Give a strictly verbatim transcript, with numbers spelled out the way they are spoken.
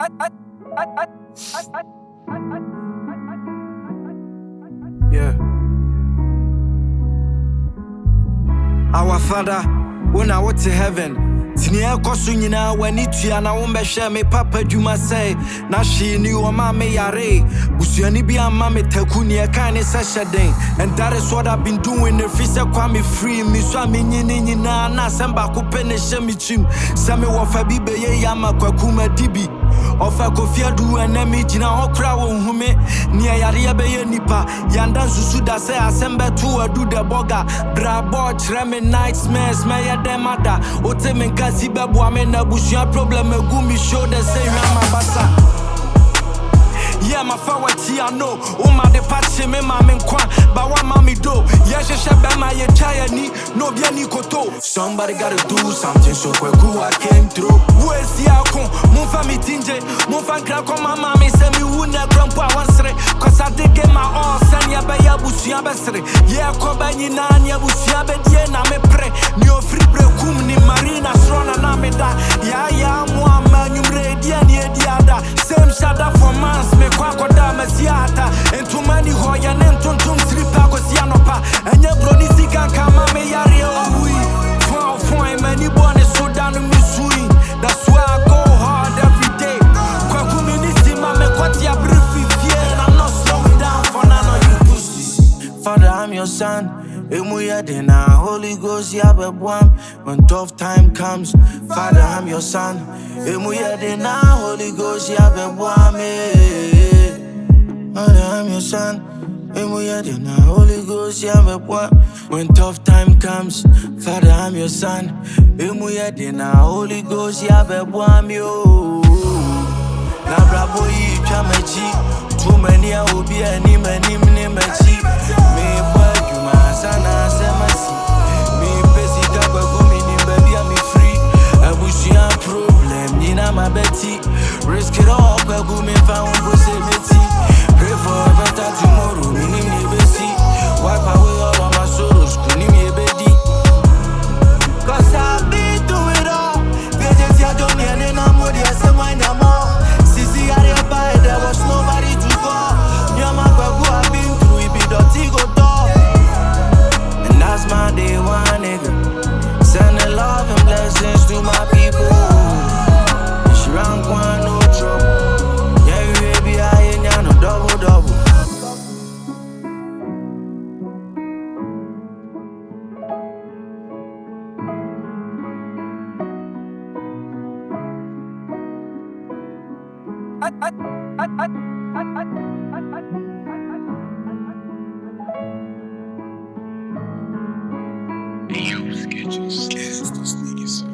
Yeah. Our Father, when I was to heaven, Tinia Kosunina, when it yana wombe share me papa Juma say, Nashi ni o mame yare, Busiani be a mame tekuni a kind of sashading, and that is what I've been doing. The fisa kwame free, me swami nini na na samba kupene shemichim, Sami wafabibe ye yama kwa kuma dibi. Ofa kofia du enemy jina okra wo hume ni ayare be ye nipa yanda susu da se asembe tu adu de boga bra bo chre me nightmares me ye dem ada ote me kasi be bo me na busua problem egu mi show the say rama basa. Yeah, my fawati I know. Uma de patche me ma men kwa, ba wa mami do. Yeah, she she be ma ye chaya ni, no bien ni koto. Somebody gotta do something, so kwe ku I came through. Who is the akon? Mon fami tinje, mon fan kra ko ma mami se mi wu ne grandpa wansre. Cause I did get my all, sen ya be ya busia besre. Yeah, ko ba ni na nya busia be die na me pre. Ni ofri bre kum ni marina strona na me da. Yeah, yeah, mo ma nyumre die ni e diada. Same shada for months me kwa koda masiata entu mani hoya nentu ntum slipa ko sianopa enye broni sika kama me yare owi fo fo many born so down me sui. That's why I go hard every day kwa kuminisi mame kwati ya brief fear. I'm not slowing down for none of you pussies. Father, I'm your son. Emuya dena Holy Ghost ya bebwam. When tough time comes, Father, I'm your son. Emuya dena Holy Ghost ya bebwam. Father, I'm your son. Emuya dena Holy Ghost ya bebwam. When tough time comes, Father, I'm your son. Emuya dena Holy Ghost ya bebwam yo. Na brabo yi chamechi. Too many a obi ani mani mne mechi. Me boy sana semasi me pesi gaba gumi ni baby I'm free abushia problem ni na my betty risk it all kwa gumi found possibility pray for a better tomorrow me ni me besi wipe away all of my sorrows kuni me bedi cause I've been through it all pages ya don't need any more ya say why no more sisi are by there was nobody to call nyama kwa go I've been through it be dirty go door. That's my day one, nigga. Sending love and blessings to my people. She rank one, no trouble. Yeah, you baby, I ain't got no double double. I, I, I, I, I, Hey, yo, sketches, sketches, those niggas.